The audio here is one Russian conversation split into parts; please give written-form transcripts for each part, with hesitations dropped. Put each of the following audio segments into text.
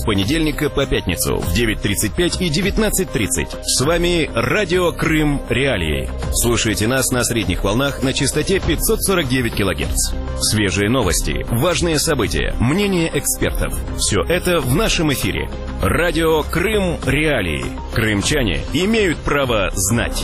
понедельника по пятницу в 9:35 и 19:30. С вами Радио Крым Реалии. Слушайте нас на средних волнах на частоте 549 кГц. Свежие новости, важные события, мнения экспертов. Все это в нашем эфире. Радио Крым Реалии. Крымчане имеют право знать.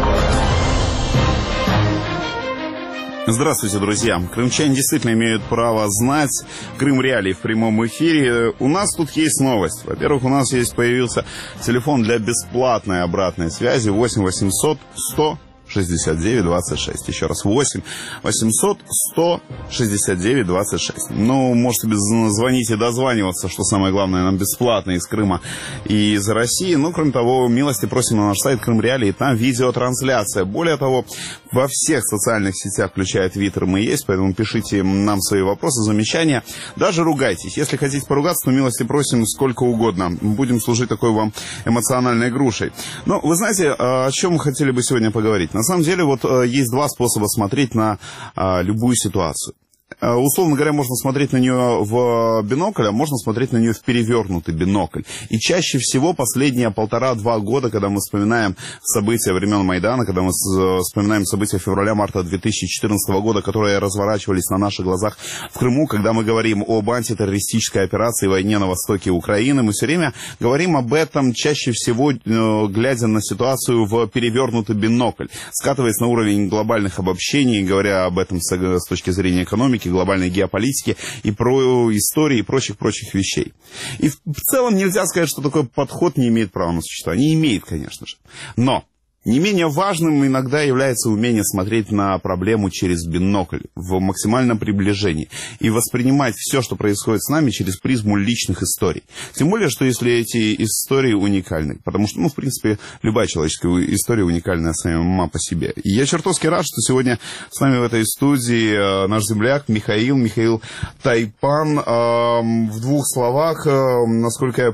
Здравствуйте, друзья. Крымчане действительно имеют право знать. Крым Реалии в прямом эфире. У нас тут есть новость. Во-первых, у нас появился телефон для бесплатной обратной связи 8 800 100 69 26. Еще раз, 8 800 100 69 26. Ну, можете звонить и дозваниваться, что самое главное, нам бесплатно из Крыма и из России. Ну, кроме того, милости просим на наш сайт Крым Реалии, там видеотрансляция. Более того, во всех социальных сетях, включая Твиттер, мы есть, поэтому пишите нам свои вопросы, замечания. Даже ругайтесь. Если хотите поругаться, то милости просим сколько угодно. Будем служить такой вам эмоциональной грушей. Но вы знаете, о чем мы хотели бы сегодня поговорить? На самом деле, вот есть два способа смотреть на любую ситуацию. Условно говоря, можно смотреть на нее в бинокль, а можно смотреть на нее в перевернутый бинокль. И чаще всего последние 1,5-2 года, когда мы вспоминаем события времен Майдана, когда мы вспоминаем события февраля-марта 2014 года, которые разворачивались на наших глазах в Крыму, когда мы говорим об антитеррористической операции, войне на востоке Украины, мы все время говорим об этом чаще всего, глядя на ситуацию в перевернутый бинокль, скатываясь на уровень глобальных обобщений, говоря об этом с точки зрения экономики, глобальной геополитики и про истории и прочих вещей. И в целом нельзя сказать, что такой подход не имеет права на существование. Не имеет, конечно же. Но не менее важным иногда является умение смотреть на проблему через бинокль в максимальном приближении и воспринимать все, что происходит с нами, через призму личных историй. Тем более, что если эти истории уникальны, потому что, в принципе, любая человеческая история уникальная сама по себе. И я чертовски рад, что сегодня с нами в этой студии наш земляк Михаил Тайпан. В двух словах, насколько я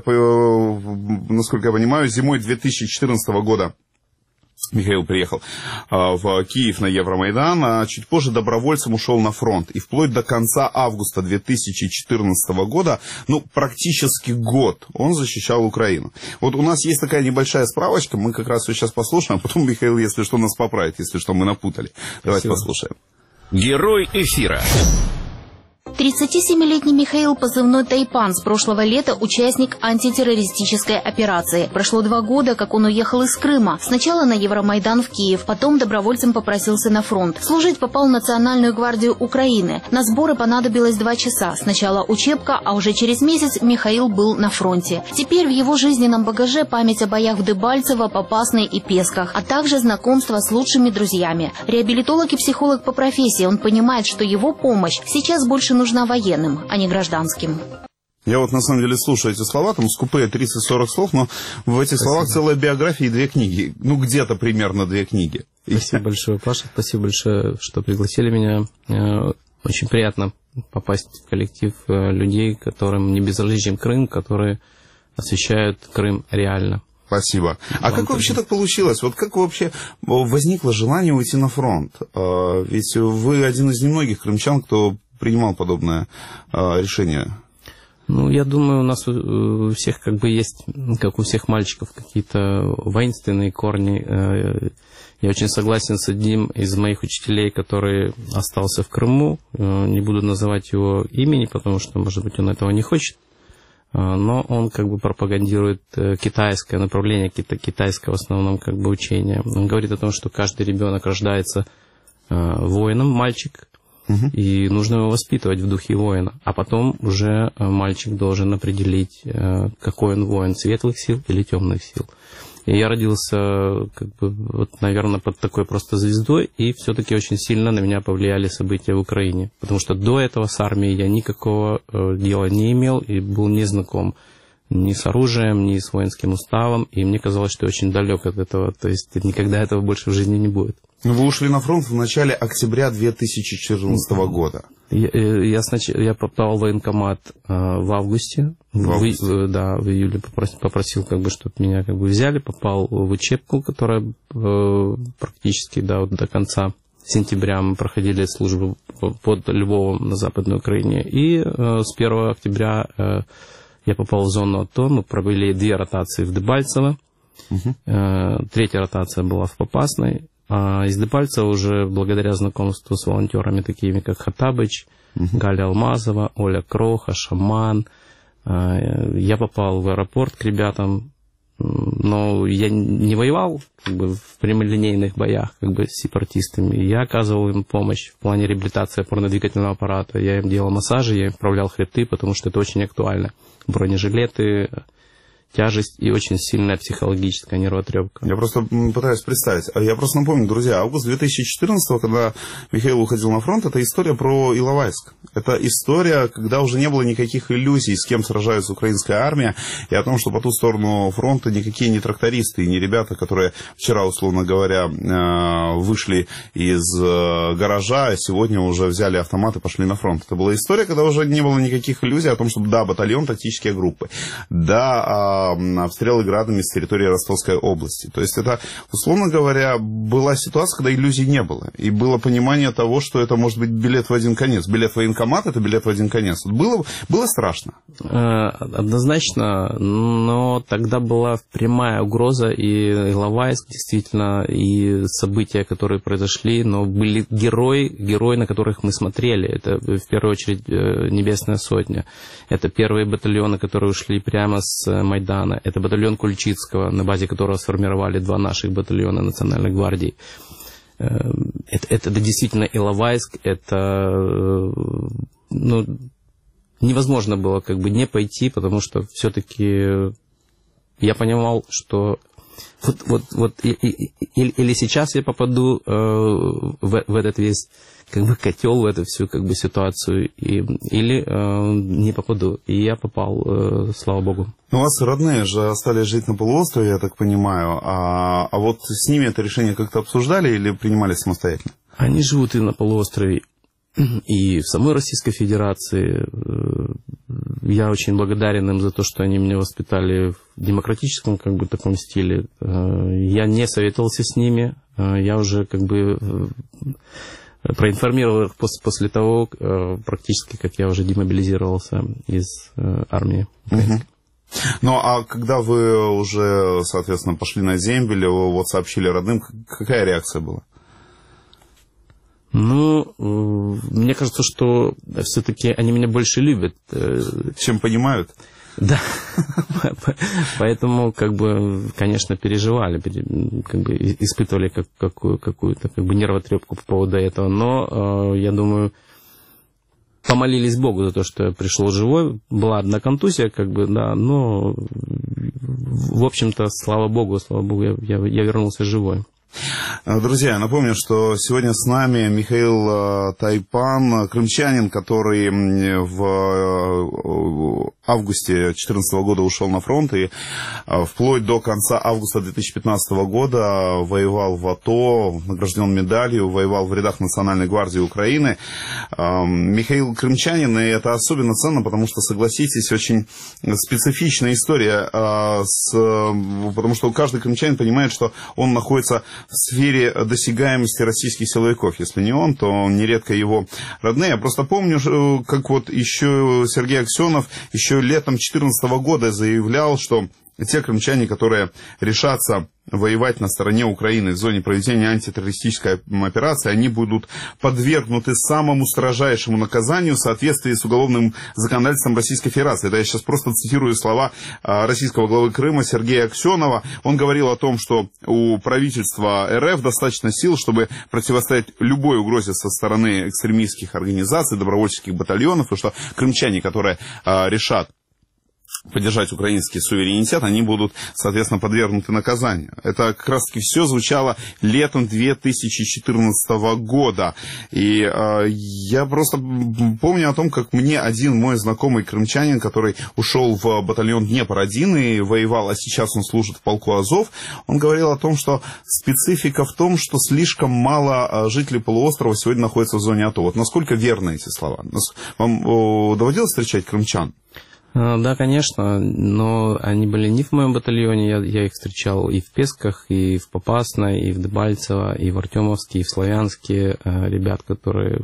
понимаю, зимой 2014 года Михаил приехал в Киев на Евромайдан, а чуть позже добровольцем ушел на фронт. И вплоть до конца августа 2014 года, практически год, он защищал Украину. Вот у нас есть такая небольшая справочка, мы как раз ее сейчас послушаем, а потом Михаил, если что, нас поправит, если что, мы напутали. Давайте послушаем. Герой эфира. 37-летний Михаил, позывной Тайпан, с прошлого лета участник антитеррористической операции. Прошло 2 года, как он уехал из Крыма. Сначала на Евромайдан в Киев, потом добровольцем попросился на фронт. Служить попал в Национальную гвардию Украины. На сборы понадобилось 2 часа. Сначала учебка, а уже через месяц Михаил был на фронте. Теперь в его жизненном багаже память о боях в Дебальцево, Попасной и Песках, а также знакомство с лучшими друзьями. Реабилитолог и психолог по профессии, он понимает, что его помощь сейчас больше нужна военным, а не гражданским. Я вот на самом деле слушаю эти слова, там скупые 30-40 слов, но в этих словах целая биография и 2 книги. Где-то примерно 2 книги. Спасибо большое, Паша, спасибо большое, что пригласили меня. Очень приятно попасть в коллектив людей, которым не безразличен Крым, которые освещают Крым реально. Спасибо. А как вообще так получилось? Вот как вообще возникло желание уйти на фронт? Ведь вы один из немногих крымчан, кто принимал подобное решение. Я думаю, у нас у всех есть, как у всех мальчиков, какие-то воинственные корни. Я очень согласен с одним из моих учителей, который остался в Крыму. Не буду называть его имени, потому что, может быть, он этого не хочет. Но он пропагандирует китайское направление, китайское в основном учение. Он говорит о том, что каждый ребенок рождается воином, мальчик, и нужно его воспитывать в духе воина. А потом уже мальчик должен определить, какой он воин, светлых сил или темных сил. И я родился, наверное, под такой просто звездой, и все-таки очень сильно на меня повлияли события в Украине. Потому что до этого с армией я никакого дела не имел и был не знаком ни с оружием, ни с воинским уставом, и мне казалось, что я очень далек от этого, то есть никогда этого больше в жизни не будет. Вы ушли на фронт в начале октября 2014 года. Я попал в военкомат в августе. В июле попросил, чтобы меня взяли, попал в учебку, которая практически до конца сентября мы проходили службу под Львовом на Западной Украине. И с 1 октября я попал в зону АТО, мы провели 2 ротации в Дебальцево, 3-я ротация была в Попасной, а из Дебальцева уже благодаря знакомству с волонтерами, такими как Хаттабыч, Галя Алмазова, Оля Кроха, Шаман, я попал в аэропорт к ребятам, но я не воевал как бы в прямолинейных боях как бы с сепаратистами. Я оказывал им помощь в плане реабилитации опорно-двигательного аппарата. Я им делал массажи, я им вправлял хребты, потому что это очень актуально. Бронежилеты, тяжесть и очень сильная психологическая нервотрепка. Я просто пытаюсь представить. Я просто напомню, друзья, август 2014-го, когда Михаил уходил на фронт, это история про Иловайск. Это история, когда уже не было никаких иллюзий, с кем сражается украинская армия, и о том, что по ту сторону фронта никакие не трактористы и не ребята, которые вчера, условно говоря, вышли из гаража, а сегодня уже взяли автомат и пошли на фронт. Это была история, когда уже не было никаких иллюзий о том, что да, батальон, тактические группы, да, обстрелы градами с территории Ростовской области. То есть это, условно говоря, была ситуация, когда иллюзий не было. И было понимание того, что это может быть билет в один конец. Билет в военкомат — это билет в один конец. Было страшно? Однозначно, но тогда была прямая угроза, и Иловайск, действительно, и события, которые произошли, но были герои, на которых мы смотрели. Это, в первую очередь, Небесная Сотня. Это первые батальоны, которые ушли прямо с Майдана. Это батальон Кульчицкого, на базе которого сформировали 2 наших батальона Национальной гвардии. Это действительно Иловайск. Это невозможно было как бы не пойти, потому что все-таки я понимал, что или сейчас я попаду в этот весь как бы котел, в эту всю как бы ситуацию, или не попаду. И я попал, слава богу. У вас родные же остались жить на полуострове, я так понимаю. А вот с ними это решение как-то обсуждали или принимали самостоятельно? Они живут и на полуострове, и в самой Российской Федерации. Я очень благодарен им за то, что они меня воспитали в демократическом как бы таком стиле. Я не советовался с ними. Я уже как бы проинформировал их после того, практически, как я уже демобилизировался из армии. Ну, а когда вы уже, соответственно, пошли на землю, вот сообщили родным, какая реакция была? Ну, мне кажется, что все-таки они меня больше любят. Чем понимают? Да. Поэтому, как бы, конечно, переживали, как бы испытывали какую-то как бы нервотрепку по поводу этого. Но, я думаю, помолились Богу за то, что я пришел живой. Была одна контузия, как бы, да, но, в общем-то, слава Богу, я вернулся живой. Друзья, напомню, что сегодня с нами Михаил Тайпан, крымчанин, который в августе 2014 года ушел на фронт и вплоть до конца августа 2015 года воевал в АТО, награжден медалью, воевал в рядах Национальной гвардии Украины. Михаил крымчанин, и это особенно ценно, потому что, согласитесь, очень специфичная история, потому что каждый крымчанин понимает, что он находится в сфере досягаемости российских силовиков. Если не он, то нередко его родные. Я просто помню, как вот еще Сергей Аксенов еще летом 2014 года заявлял, что те крымчане, которые решатся воевать на стороне Украины в зоне проведения антитеррористической операции, они будут подвергнуты самому строжайшему наказанию в соответствии с уголовным законодательством Российской Федерации. Это я сейчас просто цитирую слова российского главы Крыма Сергея Аксенова. Он говорил о том, что у правительства РФ достаточно сил, чтобы противостоять любой угрозе со стороны экстремистских организаций, добровольческих батальонов, и что крымчане, которые решат поддержать украинский суверенитет, они будут, соответственно, подвергнуты наказанию. Это как раз-таки все звучало летом 2014 года. И я просто помню о том, как мне один мой знакомый крымчанин, который ушел в батальон Днепр-1 и воевал, а сейчас он служит в полку Азов, он говорил о том, что специфика в том, что слишком мало жителей полуострова сегодня находятся в зоне АТО. Вот насколько верны эти слова? Вам доводилось встречать крымчан? Да, конечно, но они были не в моем батальоне, я их встречал и в Песках, и в Попасной, и в Дебальцево, и в Артемовске, и в Славянске, ребят, которые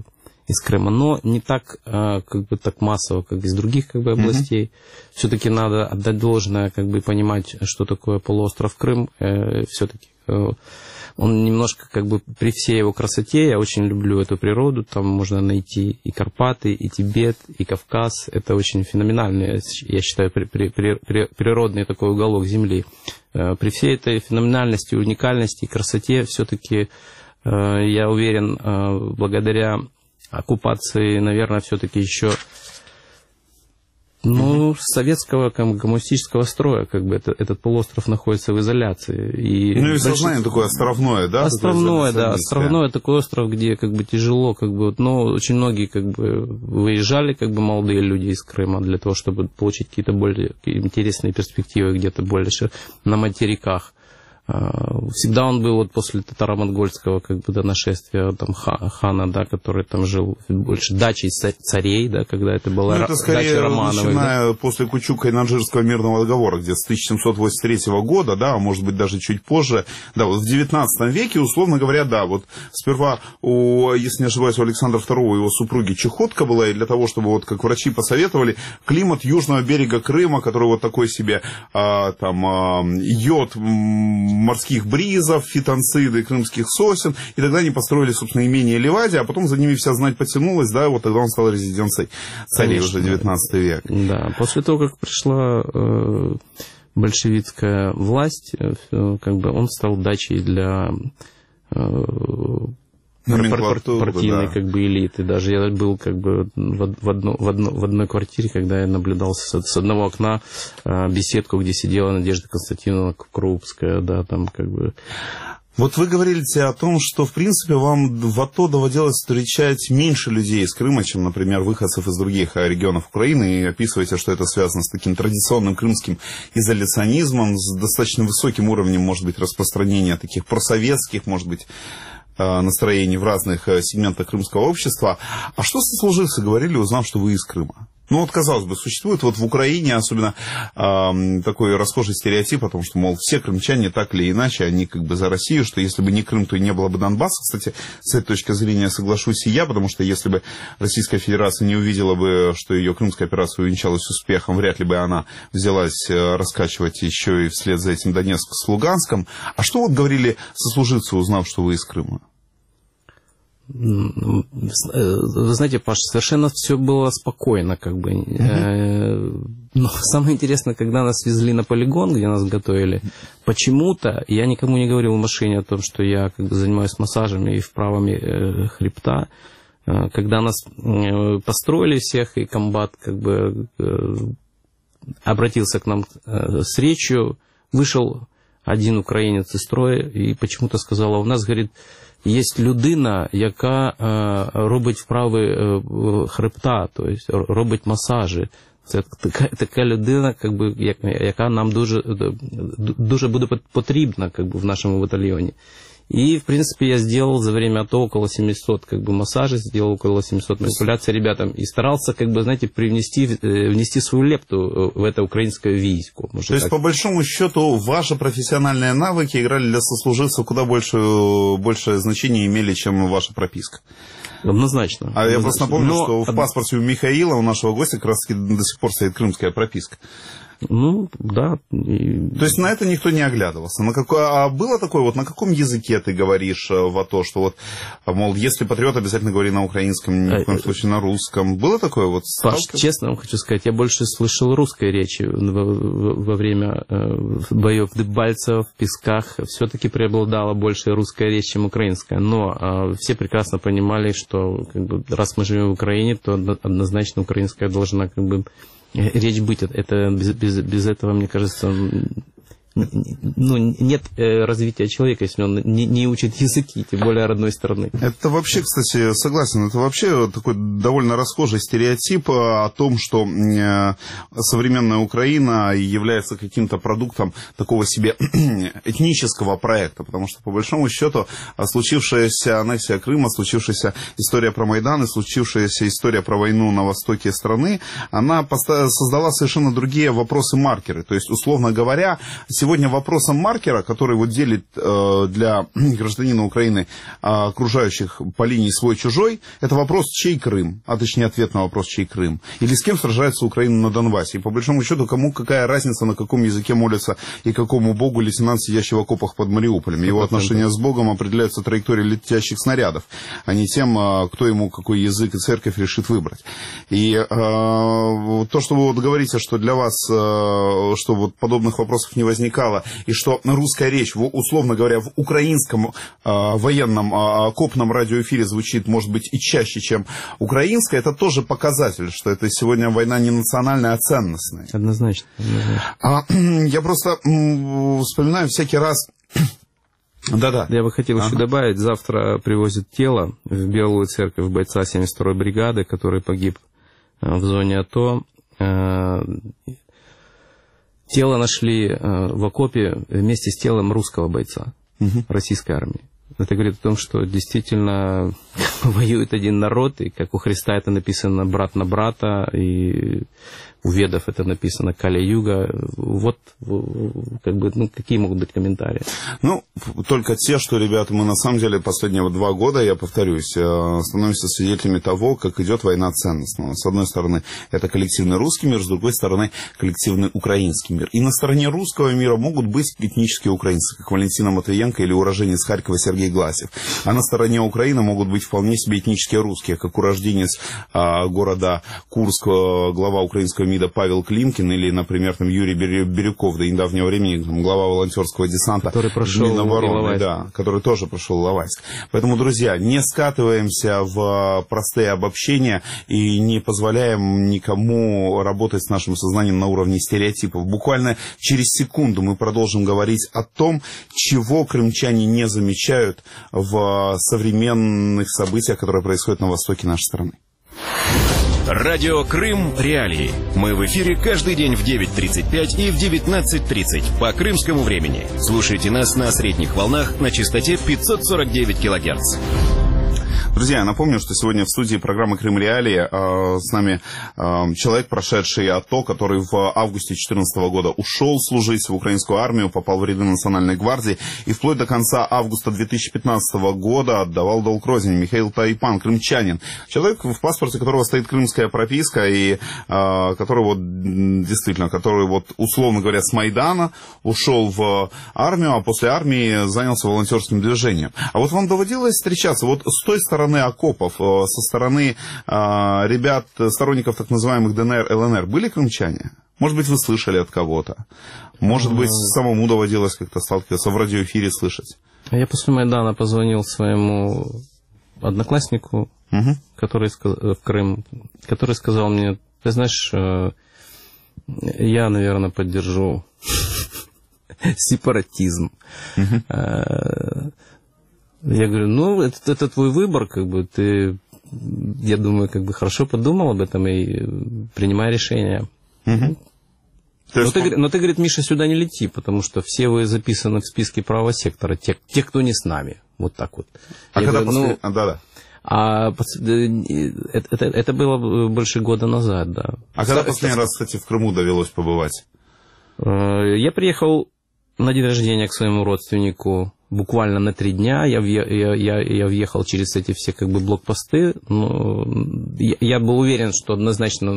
из Крыма, но не так, как бы так массово, как из других как бы областей. Все-таки надо отдать должное, как бы понимать, что такое полуостров Крым. Все-таки он немножко, как бы, при всей его красоте, я очень люблю эту природу, там можно найти и Карпаты, и Тибет, и Кавказ. Это очень феноменальный, я считаю, природный такой уголок Земли. При всей этой феноменальности, уникальности и красоте, все-таки, я уверен, благодаря оккупации, наверное, все-таки еще... Ну, советского коммунистического строя, как бы, этот полуостров находится в изоляции. Ну, и сознание такое островное, да? Островное, да, островное такой остров, где, как бы, тяжело, как бы, но очень многие, как бы, выезжали, как бы, молодые люди из Крыма для того, чтобы получить какие-то более интересные перспективы где-то больше на материках. Всегда он был вот после татаро-монгольского, как бы, нашествия там хана, да, который там жил больше дачей царей, да, когда это была это скорее дача Романовых. Начиная после Кучука-Наджирского мирного договора, где с 1783 года, да, а может быть даже чуть позже, да, вот в 19 веке, условно говоря, да, вот сперва если не ошибаюсь, у Александра II его супруги чехотка была, и для того, чтобы, вот как врачи посоветовали, климат южного берега Крыма, который вот такой себе йод морских бризов, фитонциды крымских сосен, и тогда они построили, собственно, имение Ливадия, а потом за ними вся знать потянулась, да, вот тогда он стал резиденцией царей, уже 19 век. Да, после того, как пришла большевистская власть, как бы он стал дачей для партийной, да, как бы, элиты. Даже я был, как бы, в одной квартире, когда я наблюдал с одного окна беседку, где сидела Надежда Константиновна Крупская, да, там, как бы. Вот вы говорите о том, что, в принципе, вам в АТО доводилось встречать меньше людей из Крыма, чем, например, выходцев из других регионов Украины, и описываете, что это связано с таким традиционным крымским изоляционизмом, с достаточно высоким уровнем, может быть, распространения таких просоветских, может быть, настроений в разных сегментах крымского общества. А что сослуживцы говорили, узнав, что вы из Крыма? Ну, вот, казалось бы, существует вот в Украине особенно такой расхожий стереотип о том, что, мол, все крымчане так или иначе, они как бы за Россию, что если бы не Крым, то и не было бы Донбасса. Кстати, с этой точки зрения соглашусь и я, потому что если бы Российская Федерация не увидела бы, что ее крымская операция увенчалась успехом, вряд ли бы она взялась раскачивать еще и вслед за этим Донецк с Луганском. А что вот говорили сослуживцы, узнав, что вы из Крыма? Вы знаете, Паш, совершенно все было спокойно, как бы. Но самое интересное, когда нас везли на полигон, где нас готовили, почему-то я никому не говорил в машине о том, что я, как бы, занимаюсь массажами и вправами хребта. Когда нас построили всех, и комбат, как бы, обратился к нам с речью, вышел один українець із строю і почему-то сказала, у нас, говорить, є людина, яка робить вправи хребта, тобто робить масажі. Це така людина, яка нам дуже буде потрібна, в нашому батальйоні. И, в принципе, я сделал за время АТО около 700 массажей, сделал около 700 манипуляций ребятам и старался, знаете, внести свою лепту в это украинское войско. То есть, по большому счету, ваши профессиональные навыки играли для сослуживцев куда большее значение имели, чем ваша прописка? Однозначно. А я просто напомню, что в паспорте у Михаила, у нашего гостя, как раз таки до сих пор стоит крымская прописка. Ну, да. То есть на это никто не оглядывался. А было такое, вот на каком языке ты говоришь в АТО, что вот, мол, если патриот, обязательно говори на украинском, ни в коем случае на русском. Было такое вот? Паш, честно вам хочу сказать, я больше слышал русской речи во время боев в Дебальцево, в Песках. Все-таки преобладала больше русская речь, чем украинская. Но все прекрасно понимали, что раз мы живем в Украине, то однозначно украинская должна речь быть. Это без этого, мне кажется, нет развития человека, если он не учит языки, тем более родной страны. Это вообще, кстати, согласен, это вообще такой довольно расхожий стереотип о том, что современная Украина является каким-то продуктом такого себе этнического проекта, потому что, по большому счету, случившаяся аннексия Крыма, случившаяся история про Майдан и случившаяся история про войну на востоке страны, она создала совершенно другие вопросы-маркеры. То есть, условно говоря, сегодня сегодня вопросом маркера, который вот делит для гражданина Украины окружающих по линии свой-чужой, это вопрос, чей Крым, а точнее ответ на вопрос, чей Крым, или с кем сражается Украина на Донбассе. И по большому счету, кому какая разница, на каком языке молится и какому богу лейтенант, сидящий в окопах под Мариуполем. Его отношения с Богом определяются траекторией летящих снарядов, а не тем, кто ему какой язык и церковь решит выбрать. И то, что вы вот говорите, что для вас, что вот подобных вопросов не возникало, и что русская речь, условно говоря, в украинском военном окопном радиоэфире звучит, может быть, и чаще, чем украинская, это тоже показатель, что это сегодня война не национальная, а ценностная. Однозначно. Я просто вспоминаю всякий раз... Да-да. Я бы хотел еще добавить, завтра привозят тело в Белую Церковь бойца 72-й бригады, который погиб в зоне АТО. Тело нашли в окопе вместе с телом русского бойца, российской армии. Это говорит о том, что действительно воюет один народ, и как у Христа это написано брат на брата, и у ведов это написано Кали-юга. Вот как бы, какие могут быть комментарии? Только те, что, ребята, мы на самом деле последние 2 года, я повторюсь, становимся свидетелями того, как идет война ценностного. С одной стороны, это коллективный русский мир, с другой стороны, коллективный украинский мир. И на стороне русского мира могут быть этнические украинцы, как Валентина Матвиенко или уроженец Харькова Сергей Гласев. А на стороне Украины могут быть вполне себе этнические русские, как урожденец города Курск, глава украинского МИДа Павел Климкин, или, например, там, Юрий Бирюков, до недавнего времени глава волонтерского десанта, который прошел Минобороны, который тоже прошел Иловайск. Поэтому, друзья, не скатываемся в простые обобщения и не позволяем никому работать с нашим сознанием на уровне стереотипов. Буквально через секунду мы продолжим говорить о том, чего крымчане не замечают в современных событиях, которые происходят на востоке нашей страны. Радио Крым Реалии. Мы в эфире каждый день в 9:35 и в 19:30 по крымскому времени. Слушайте нас на средних волнах на частоте 549 кГц. Друзья, я напомню, что сегодня в студии программы «Крым Реалии» с нами человек, прошедший АТО, который в августе 2014 года ушел служить в украинскую армию, попал в ряды Национальной гвардии и вплоть до конца августа 2015 года отдавал долг родине. Михаил Тайпан, крымчанин. Человек, в паспорте которого стоит крымская прописка, и который действительно, условно говоря, с Майдана ушел в армию, а после армии занялся волонтерским движением. А вот вам доводилось встречаться с той стороны окопов, со стороны ребят, сторонников так называемых ДНР, ЛНР, были крымчане? Может быть, вы слышали от кого-то? Может быть, самому доводилось как-то сталкиваться, в радиоэфире слышать? Я после Майдана позвонил своему однокласснику, который в Крым, который сказал мне: ты знаешь, я, наверное, поддержу сепаратизм. Я говорю, это твой выбор, ты, я думаю, хорошо подумал об этом и принимай решение. Но ты, говорит, Миша, сюда не лети, потому что все вы записаны в списке правого сектора, те, кто не с нами. Вот так вот. Это было больше года назад, да. А когда последний раз, кстати, в Крыму довелось побывать? Я приехал на день рождения к своему родственнику буквально на 3 дня. Я въехал через эти все блокпосты. Но я был уверен, что однозначно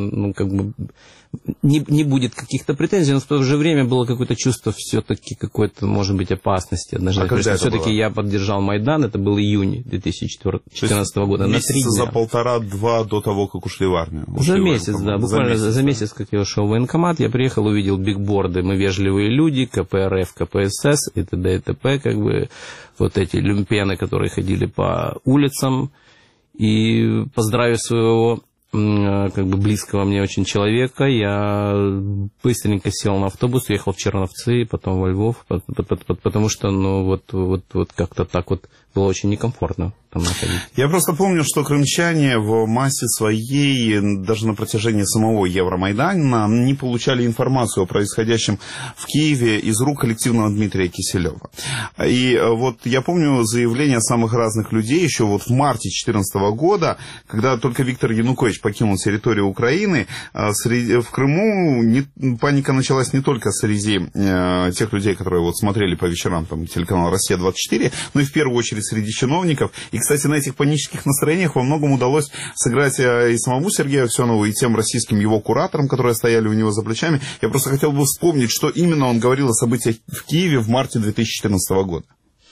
не будет каких-то претензий, но в то же время было какое-то чувство все-таки какой-то, может быть, опасности. Все-таки я поддержал Майдан, это был июнь 2014 года. На 3 дня. За 1,5-2 до того, как ушли в армию. За месяц, да. Буквально за месяц, как я ушел в военкомат, я приехал, увидел бигборды «Мы вежливые люди», КПРФ, КПСС и т.д. и т.п. Вот эти люмпены, которые ходили по улицам. И поздравив своего близкого мне очень человека, я быстренько сел на автобус, уехал в Черновцы, потом во Львов, потому что, как-то так было очень некомфортно там находиться. Я просто помню, что крымчане в массе своей, даже на протяжении самого Евромайдана, не получали информацию о происходящем в Киеве из рук коллективного Дмитрия Киселева. И вот я помню заявления самых разных людей еще вот в марте 2014 года, когда только Виктор Янукович покинул территорию Украины, в Крыму паника началась не только среди тех людей, которые вот смотрели по вечерам там телеканал «Россия-24», но и в первую очередь среди чиновников. И, кстати, на этих панических настроениях во многом удалось сыграть и самому Сергею Аксенову, и тем российским его кураторам, которые стояли у него за плечами. Я просто хотел бы вспомнить, что именно он говорил о событиях в Киеве в марте 2014 года.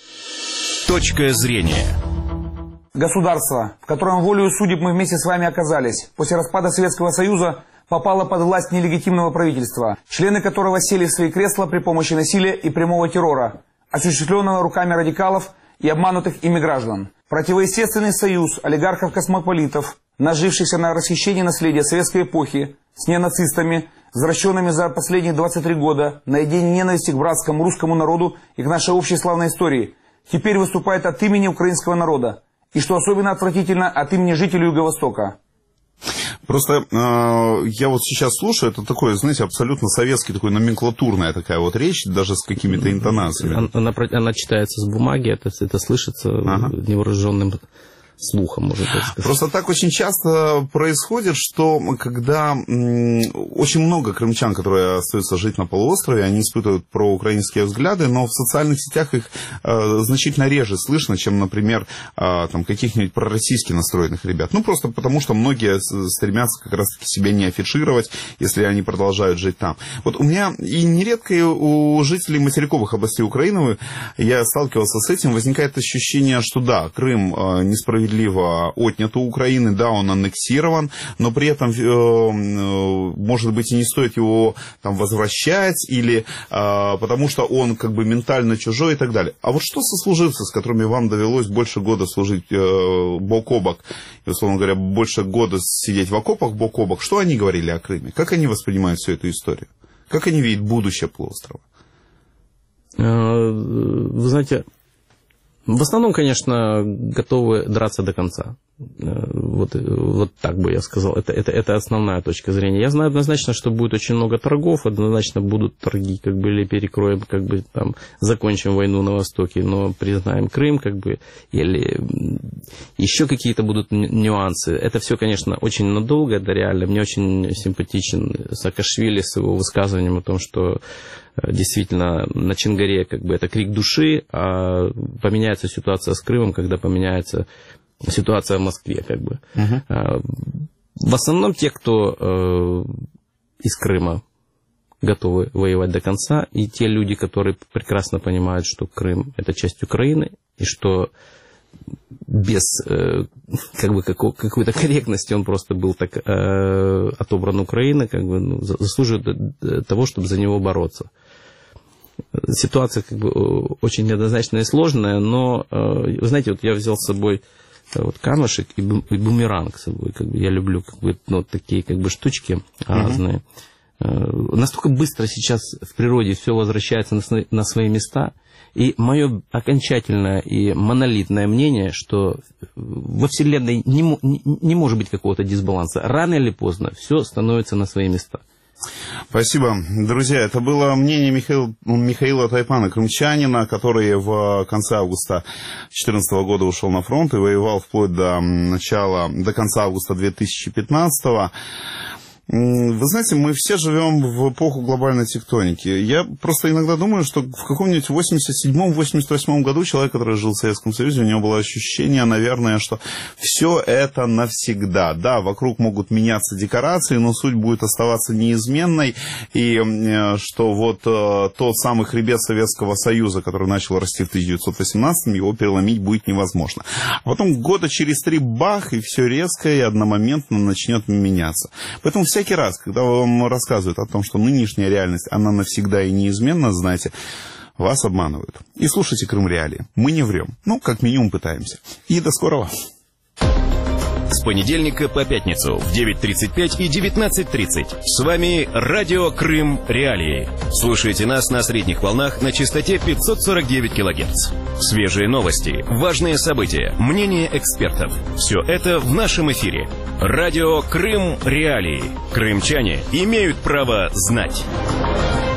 Точка зрения. Государство, в котором волею судеб мы вместе с вами оказались, после распада Советского Союза попало под власть нелегитимного правительства, члены которого сели в свои кресла при помощи насилия и прямого террора, осуществленного руками радикалов и обманутых ими граждан. Противоестественный союз олигархов-космополитов, нажившихся на расхищении наследия советской эпохи, с ненацистами, возвращенными за последние 23 года на идеи ненависти к братскому русскому народу и к нашей общей славной истории, теперь выступает от имени украинского народа, и, что особенно отвратительно, от имени жителей Юго-Востока. Просто я вот сейчас слушаю, это такое, знаете, абсолютно советский, такой номенклатурная такая вот речь, даже с какими-то интонациями. Она читается с бумаги, это слышится невооруженным слухом, можно так сказать. Просто так очень часто происходит, что когда очень много крымчан, которые остаются жить на полуострове, они испытывают проукраинские взгляды, но в социальных сетях их значительно реже слышно, чем, например, там, каких-нибудь пророссийски настроенных ребят. Ну, просто потому, что многие стремятся как раз-таки себя не афишировать, если они продолжают жить там. Вот у меня и нередко и у жителей материковых областей Украины, я сталкивался с этим, возникает ощущение, что да, Крым несправедливо отнят у Украины, да, он аннексирован, но при этом, может быть, и не стоит его там возвращать, или потому что он как бы ментально чужой и так далее. А вот что сослуживцы, с которыми вам довелось больше года служить бок о бок, и, условно говоря, больше года сидеть в окопах бок о бок, что они говорили о Крыме? Как они воспринимают всю эту историю? Как они видят будущее полуострова? Вы знаете, в основном, конечно, готовы драться до конца. Вот так бы я сказал. Это основная точка зрения. Я знаю однозначно, что будет очень много торгов, однозначно будут торги, как бы, или перекроем, как бы, там, закончим войну на Востоке, но признаем Крым, как бы, или еще какие-то будут нюансы. Это все, конечно, очень надолго, это реально. Мне очень симпатичен Саакашвили с его высказыванием о том, что действительно на Чонгаре, как бы, это крик души, а поменяется ситуация с Крымом, когда поменяется ситуация в Москве, как бы. В основном те, кто из Крыма готовы воевать до конца, и те люди, которые прекрасно понимают, что Крым – это часть Украины, и что без как бы какой-то корректности он просто был так отобран Украиной, как бы, ну, заслуживает того, чтобы за него бороться. Ситуация, как бы, очень неоднозначная и сложная, но, вы знаете, вот я взял с собой вот камешек и бумеранг с собой. Как бы, я люблю, как бы, ну, такие, как бы, штучки разные. Настолько быстро сейчас в природе все возвращается на свои места. И мое окончательное и монолитное мнение, что во Вселенной не может быть какого-то дисбаланса. Рано или поздно все становится на свои места. Спасибо. Друзья, это было мнение Михаила Тайпана, крымчанина, который в конце августа 2014 года ушел на фронт и воевал вплоть до конца августа 2015 года. Вы знаете, мы все живем в эпоху глобальной тектоники. Я просто иногда думаю, что в каком-нибудь 87-88 году человек, который жил в Советском Союзе, у него было ощущение, наверное, что все это навсегда. Да, вокруг могут меняться декорации, но суть будет оставаться неизменной. И что вот тот самый хребет Советского Союза, который начал расти в 1918-м, его переломить будет невозможно. А потом года через 3 бах, и все резко и одномоментно начнет меняться. Поэтому всякий раз, когда вам рассказывают о том, что нынешняя реальность, она навсегда и неизменна, знаете, вас обманывают. И слушайте Крым Реалии. Мы не врем. Ну, как минимум, пытаемся. И до скорого. С понедельника по пятницу в 9:35 и 19:30. С вами Радио Крым Реалии. Слушайте нас на средних волнах на частоте 549 кГц. Свежие новости, важные события, мнения экспертов. Все это в нашем эфире. Радио Крым Реалии. Крымчане имеют право знать.